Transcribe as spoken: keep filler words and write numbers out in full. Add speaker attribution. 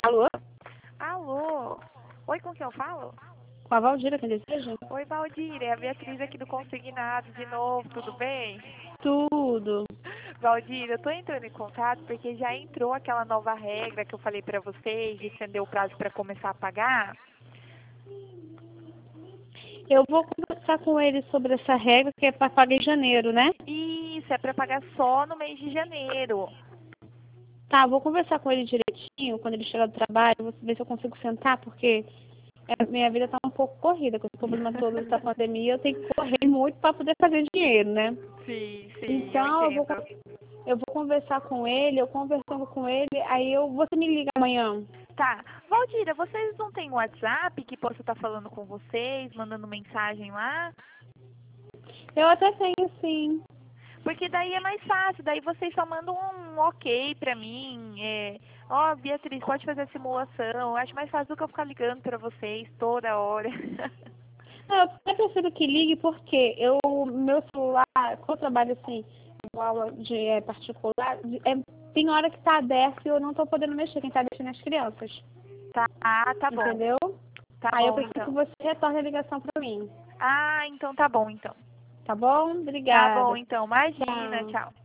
Speaker 1: Alô?
Speaker 2: Alô? Oi, com quem eu falo?
Speaker 1: Com a Valdira, quem deseja?
Speaker 2: Oi, Valdir, é a Beatriz aqui do Consignado de novo, tudo bem?
Speaker 1: Tudo.
Speaker 2: Valdir, eu tô entrando em contato porque já entrou aquela nova regra que eu falei pra vocês de estender o prazo pra começar a pagar.
Speaker 1: Eu vou conversar com ele sobre essa regra que é para pagar em janeiro, né?
Speaker 2: Isso, é pra pagar só no mês de janeiro.
Speaker 1: Tá, vou conversar com ele direitinho quando ele chegar do trabalho, vou ver se eu consigo sentar, porque a minha vida tá um pouco corrida com esse problema todo da pandemia, eu tenho que correr muito para poder fazer dinheiro, né?
Speaker 2: Sim, sim, eu
Speaker 1: Então, eu vou,
Speaker 2: entendo.
Speaker 1: eu vou conversar com ele, eu conversando com ele, aí eu, você me liga amanhã.
Speaker 2: Tá. Valdira, vocês não têm WhatsApp que possa estar falando com vocês, mandando mensagem lá?
Speaker 1: Eu até tenho, sim.
Speaker 2: Porque daí é mais fácil, daí vocês só mandam um ok pra mim. É, ó, Beatriz, pode fazer a simulação. Eu acho mais fácil do que eu ficar ligando pra vocês toda hora.
Speaker 1: Não, eu até prefiro que ligue porque eu, meu celular, quando eu trabalho assim, com aula de é, particular, de- é, tem hora que está aberto e eu não estou podendo mexer, quem está mexendo é as crianças.
Speaker 2: Tá, ah, tá bom.
Speaker 1: Entendeu?
Speaker 2: Tá
Speaker 1: Aí eu
Speaker 2: bom,
Speaker 1: preciso que
Speaker 2: então.
Speaker 1: você retorne a ligação para mim.
Speaker 2: Ah, então tá bom, então.
Speaker 1: Tá bom?
Speaker 2: Tá bom,
Speaker 1: Obrigada.
Speaker 2: então. Imagina,
Speaker 1: Tchau.
Speaker 2: tchau.